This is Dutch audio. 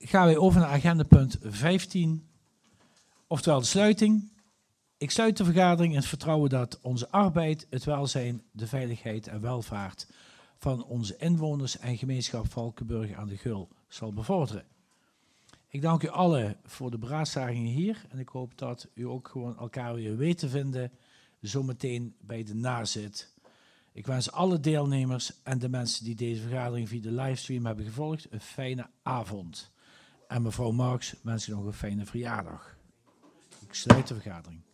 gaan wij over naar agendapunt 15, oftewel de sluiting. Ik sluit de vergadering in het vertrouwen dat onze arbeid, het welzijn, de veiligheid en welvaart van onze inwoners en gemeenschap Valkenburg aan de Geul zal bevorderen. Ik dank u allen voor de beraadslagingen hier en ik hoop dat u ook gewoon elkaar weer weet te vinden zometeen bij de nazit. Ik wens alle deelnemers en de mensen die deze vergadering via de livestream hebben gevolgd een fijne avond. En mevrouw Marks wens u nog een fijne verjaardag. Ik sluit de vergadering.